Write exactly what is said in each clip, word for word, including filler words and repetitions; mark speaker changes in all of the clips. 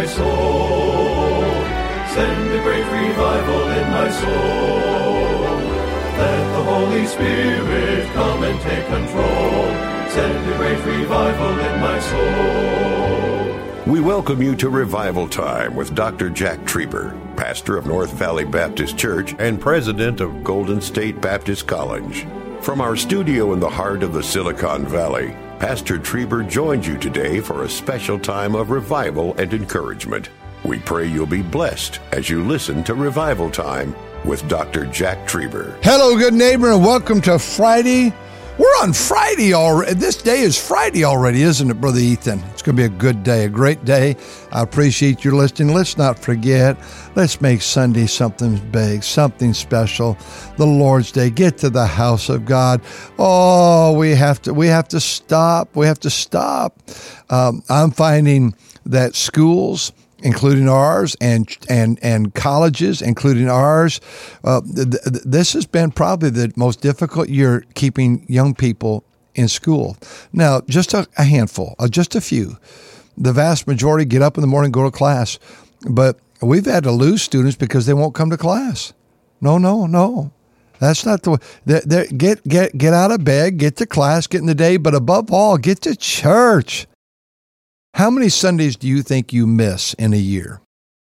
Speaker 1: my soul. Send a great revival in my soul. Let the Holy Spirit come and take control. Send a great revival in my soul.
Speaker 2: We welcome you to Revival Time with Doctor Jack Trieber, pastor of North Valley Baptist Church and president of Golden State Baptist College. From our studio in the heart of the Silicon Valley, Pastor Trieber joins you today for a special time of revival and encouragement. We pray you'll be blessed as you listen to Revival Time with Doctor Jack Trieber.
Speaker 3: Hello, good neighbor, and welcome to Friday. We're on Friday already. This day is Friday already, isn't it, Brother Ethan? It's going to be a good day, a great day. I appreciate your listening. Let's not forget, let's make Sunday something big, something special. The Lord's Day. Get to the house of God. Oh, we have to, we have to stop. We have to stop. Um, I'm finding that schools, including ours, and and and colleges, including ours. Uh, th- th- this has been probably the most difficult year keeping young people in school. Now, just a, a handful, uh, just a few. The vast majority get up in the morning, go to class. But we've had to lose students because they won't come to class. No, no, no. That's not the way. They're, they're, get, get, get out of bed, get to class, get in the day, but above all, get to church. How many Sundays do you think you miss in a year?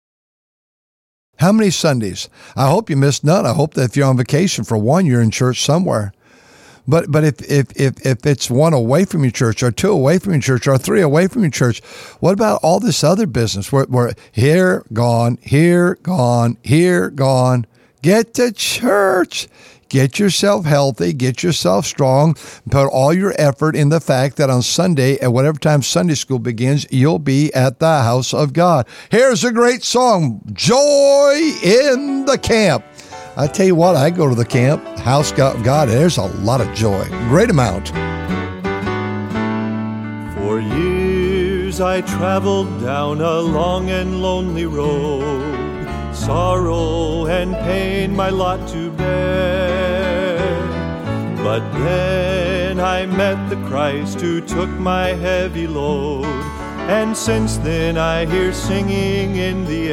Speaker 3: How many Sundays? I hope you miss none. I hope that if you're on vacation for one, you're in church somewhere. But but if if if if it's one away from your church, or two away from your church, or three away from your church, what about all this other business? Where where here gone, here gone, here gone. Get to church. Get yourself healthy, get yourself strong, put all your effort in the fact that on Sunday, at whatever time Sunday school begins, you'll be at the house of God. Here's a great song, Joy in the Camp. I tell you what, I go to the camp, house of God, there's a lot of joy, great amount.
Speaker 1: For years I traveled down a long and lonely road, sorrow and pain my lot to bear. But then I met the Christ who took my heavy load, and since then I hear singing in the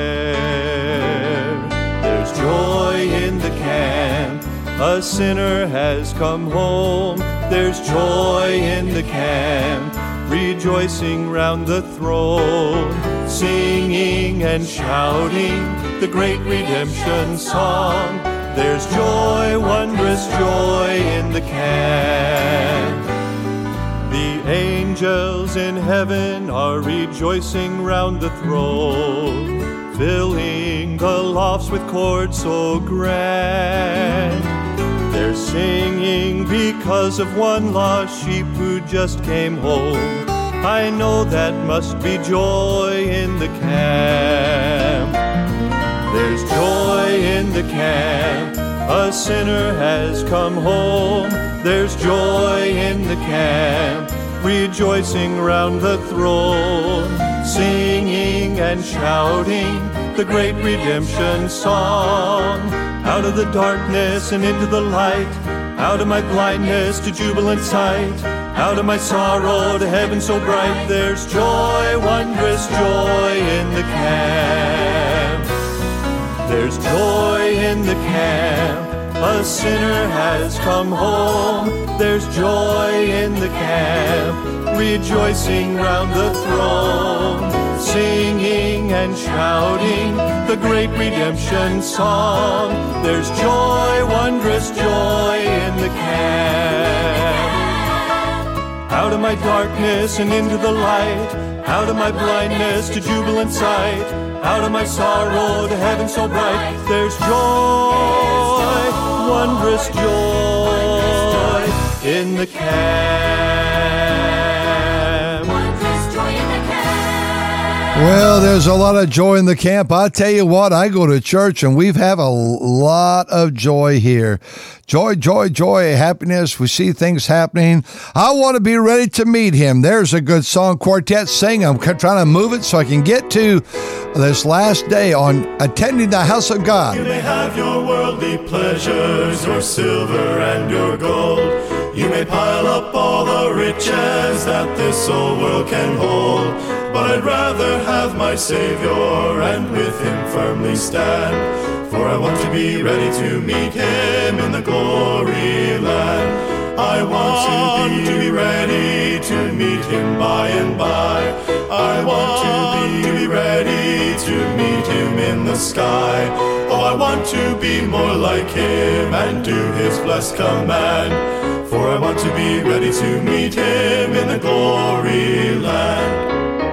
Speaker 1: air. There's joy in the camp, a sinner has come home. There's joy in the camp, rejoicing round the throne, singing and shouting the great redemption song. There's joy, wondrous joy in the camp. The angels in heaven are rejoicing round the throne, filling the lofts with chords so grand. They're singing because of one lost sheep who just came home. I know that must be joy in the camp. There's joy in the camp, a sinner has come home. There's joy in the camp, rejoicing round the throne, singing and shouting the great redemption song. Out of the darkness and into the light, out of my blindness to jubilant sight, out of my sorrow to heaven so bright. There's joy, wondrous joy in the camp. There's joy in the camp, a sinner has come home. There's joy in the camp, rejoicing round the throne, singing and shouting the great redemption song. There's joy, wondrous joy in the camp. Out of my darkness and into the light, out of my blindness to jubilant sight, out of my sorrow to heaven so bright. There's joy, wondrous joy in the camp.
Speaker 4: Wondrous joy in the camp.
Speaker 3: Well, there's a lot of joy in the camp. I tell you what, I go to church and we have a lot of joy here. Joy, joy, joy, happiness. We see things happening. I want to be ready to meet him. There's a good song. Quartet sing. I'm trying to move it so I can get to this last day on attending the house of God.
Speaker 1: You may have your worldly pleasures, your silver and your gold. You may pile up all the riches that this old world can hold, but I'd rather have my Savior and with him firmly stand. For I want to be ready to meet him in the glory land. I want to be, to be ready to meet him by and by. I want to be, to be ready to meet him in the sky. Oh, I want to be more like him and do his blessed command. For I want to be ready to meet him in the glory land.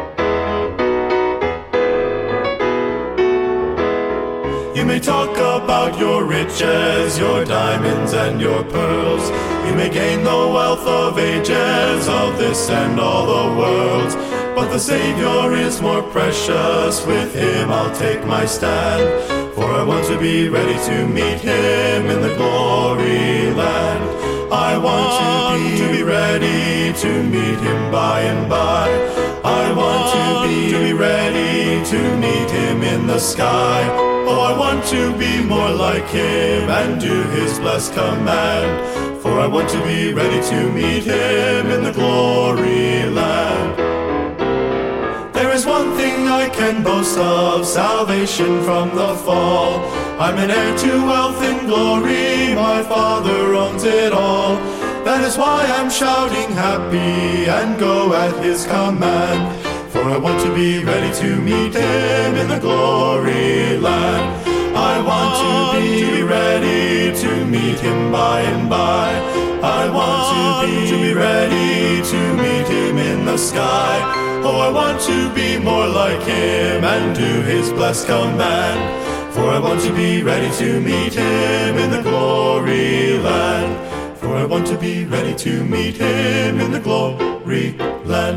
Speaker 1: You may talk about your riches, your diamonds and your pearls. You may gain the wealth of ages, of this and all the worlds. But the Savior is more precious, with him I'll take my stand. For I want to be ready to meet him in the glory land. I want to be, to be ready to meet him by and by. I want to be, to be ready to meet him in the sky. Oh, I want to be more like him and do his blessed command. For I want to be ready to meet him in the glory land. There is one thing I can boast of, salvation from the fall. I'm an heir to wealth and glory, my Father owns it all. That is why I'm shouting happy and go at his command. For I want to be ready to meet him in the glory land. I want to be, to be ready to meet him by and by. I want to be, to be ready to meet him in the sky. Oh, I want to be more like him and do his blessed command. For I want to be ready to meet him in the glory land. For I want to be ready to meet him in the glory land.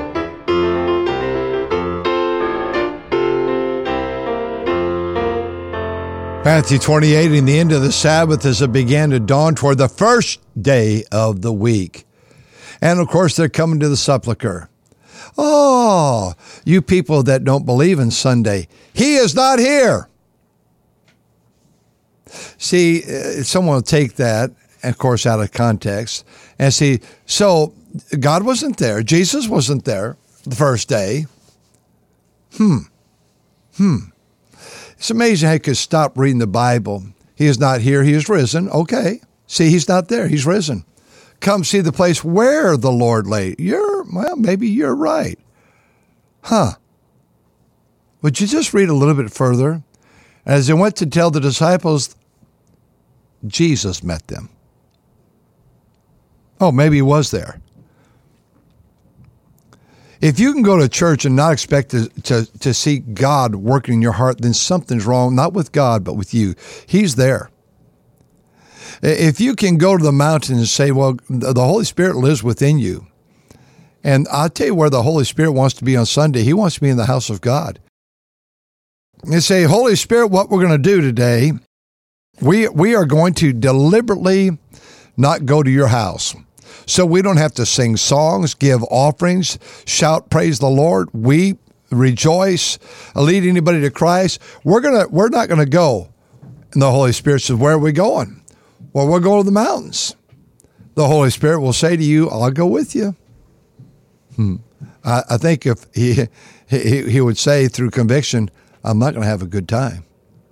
Speaker 3: Matthew twenty-eight, in the end of the Sabbath, as it began to dawn toward the first day of the week. And of course, they're coming to the sepulcher. Oh, you people that don't believe in Sunday, he is not here. See, someone will take that, of course, out of context and see, so God wasn't there. Jesus wasn't there the first day. Hmm. Hmm. It's amazing how you could stop reading the Bible. He is not here. He is risen. Okay. See, he's not there. He's risen. Come see the place where the Lord lay. You're, well, maybe you're right. Huh. Would you just read a little bit further? As they went to tell the disciples, Jesus met them. Oh, maybe he was there. If you can go to church and not expect to, to, to see God working in your heart, then something's wrong, not with God, but with you. He's there. If you can go to the mountain and say, well, the Holy Spirit lives within you. And I'll tell you where the Holy Spirit wants to be on Sunday. He wants to be in the house of God. And say, Holy Spirit, what we're going to do today, we we are going to deliberately not go to your house. So we don't have to sing songs, give offerings, shout, praise the Lord, weep, rejoice, lead anybody to Christ. We're gonna we're not gonna go. And the Holy Spirit says, where are we going? Well, we'll go to the mountains. The Holy Spirit will say to you, I'll go with you. Hmm. I, I think if he, he he would say through conviction, I'm not going to have a good time.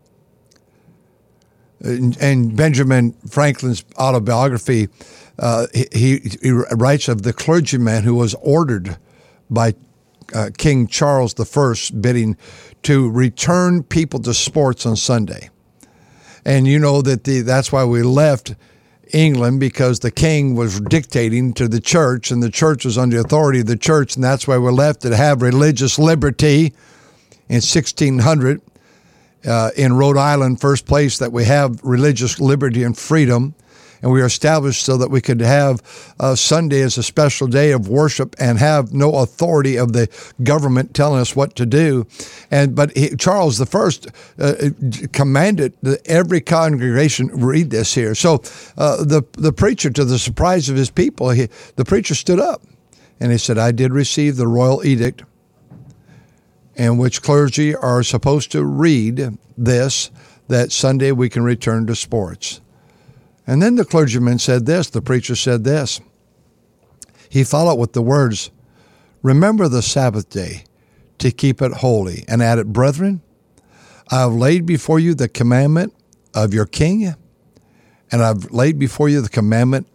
Speaker 3: And, and Benjamin Franklin's autobiography, uh, he, he writes of the clergyman who was ordered by uh, King Charles the First, bidding to return people to sports on Sunday. And you know that the that's why we left England, because the king was dictating to the church, and the church was under the authority of the church, and that's why we left to have religious liberty in sixteen hundred. Uh, in Rhode Island, first place that we have religious liberty and freedom. And we were established so that we could have uh, Sunday as a special day of worship and have no authority of the government telling us what to do. And but he, Charles the First uh, commanded that every congregation read this here. So uh, the the preacher, to the surprise of his people, he, the preacher stood up and he said, I did receive the royal edict in which clergy are supposed to read this, that Sunday we can return to sports. And then the clergyman said this, the preacher said this. He followed with the words, remember the Sabbath day to keep it holy, and added, brethren, I have laid before you the commandment of your king, and I've laid before you the commandment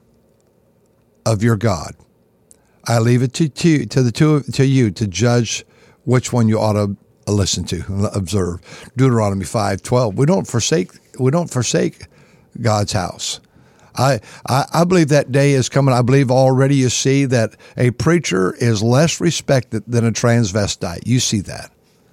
Speaker 3: of your God. I leave it to, to, to the two to you to judge which one you ought to listen to, observe. Deuteronomy five twelve. We don't forsake we don't forsake God's house. I, I I believe that day is coming. I believe already you see that a preacher is less respected than a transvestite. You see that.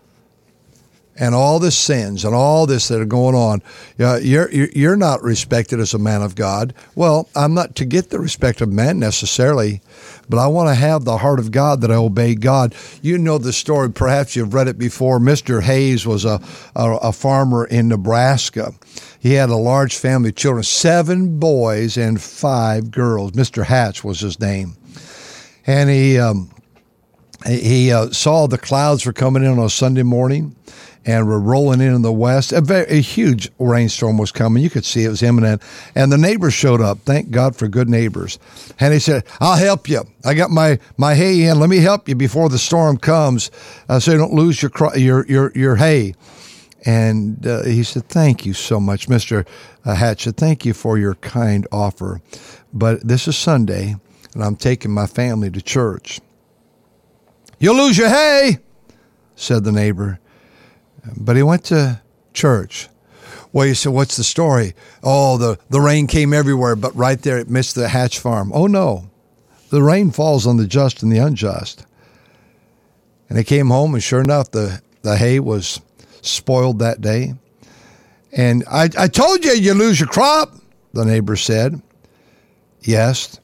Speaker 3: And all the sins and all this that are going on, you're you're not respected as a man of God. Well, I'm not to get the respect of man necessarily, but I want to have the heart of God that I obey God. You know the story. Perhaps you've read it before. Mister Hayes was a, a, a farmer in Nebraska. He had a large family of children, seven boys and five girls. Mister Hatch was his name. And he um, he uh, saw the clouds were coming in on a Sunday morning and were rolling in in the west. A, very, a huge rainstorm was coming. You could see it was imminent. And the neighbors showed up. Thank God for good neighbors. And he said, I'll help you. I got my, my hay in. Let me help you before the storm comes uh, so you don't lose your, your, your, your hay. And uh, he said, thank you so much, Mister Hatch. Thank you for your kind offer. But this is Sunday, and I'm taking my family to church. You'll lose your hay, said the neighbor. But he went to church. Well, you said, what's the story? Oh, the, the rain came everywhere, but right there it missed the Hatch farm. Oh, no. The rain falls on the just and the unjust. And he came home, and sure enough, the, the hay was spoiled that day. And I, I told you you lose your crop, the neighbor said. Yes,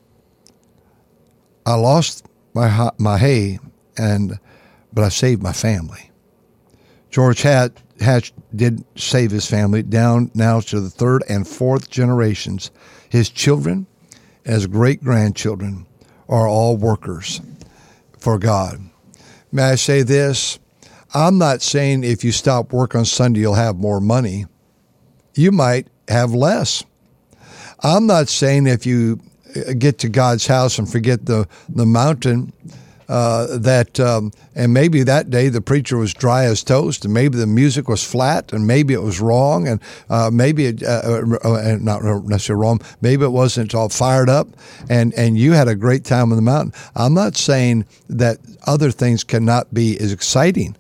Speaker 3: I lost my my hay, and but I saved my family. George Hatch, Hatch did save his family down now to the third and fourth generations. His children and his great-grandchildren are all workers for God. May I say this? I'm not saying if you stop work on Sunday, you'll have more money. You might have less. I'm not saying if you get to God's house and forget the, the mountain, uh, that, um, and maybe that day the preacher was dry as toast, and maybe the music was flat, and maybe it was wrong, and uh, maybe it, uh, uh, not necessarily wrong, maybe it wasn't all fired up, and, and you had a great time on the mountain. I'm not saying that other things cannot be as exciting,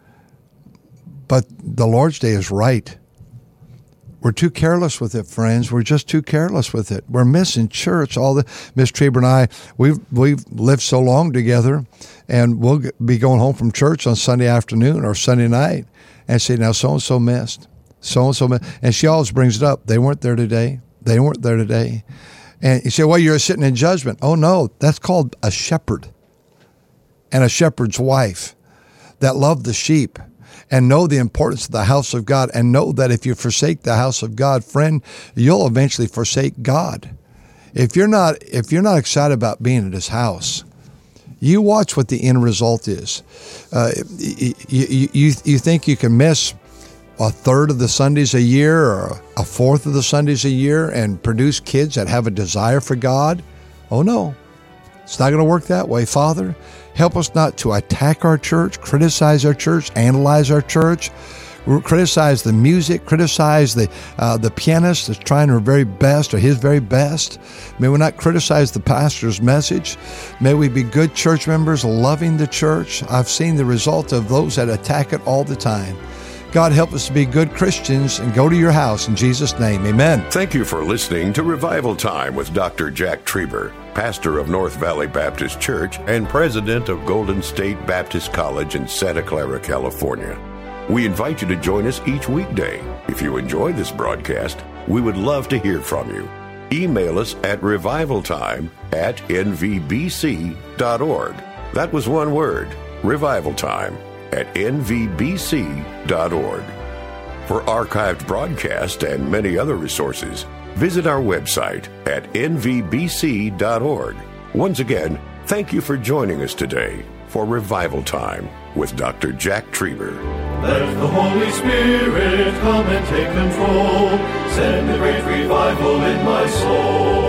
Speaker 3: but the Lord's Day is right. We're too careless with it, friends. We're just too careless with it. We're missing church. All the Miss Trieber and I, we've we've lived so long together, and we'll be going home from church on Sunday afternoon or Sunday night, and say, "Now so and so missed, so and so missed," and she always brings it up. They weren't there today. They weren't there today, and you say, "Well, you're sitting in judgment." Oh no, that's called a shepherd, and a shepherd's wife that love the sheep and know the importance of the house of God, and know that if you forsake the house of God, friend, you'll eventually forsake God. If you're not, if you're not excited about being at his house, you watch what the end result is. Uh, you, you, you, you think you can miss a third of the Sundays a year or a fourth of the Sundays a year and produce kids that have a desire for God? Oh no, it's not going to work that way. Father, help us not to attack our church, criticize our church, analyze our church, criticize the music, criticize the uh, the pianist that's trying her very best or his very best. May we not criticize the pastor's message. May we be good church members, loving the church. I've seen the result of those that attack it all the time. God, help us to be good Christians and go to your house in Jesus' name. Amen.
Speaker 2: Thank you for listening to Revival Time with Doctor Jack Trieber, pastor of North Valley Baptist Church and president of Golden State Baptist College in Santa Clara, California. We invite you to join us each weekday. If you enjoy this broadcast, we would love to hear from you. Email us at revivaltime at n v b c dot org. That was one word, revivaltime at n v b c dot org. For archived broadcasts and many other resources, visit our website at n v b c dot org. Once again, Thank you for joining us today for Revival Time with Doctor Jack Trieber.
Speaker 1: Let the Holy Spirit come and take control. Send a great revival in my soul.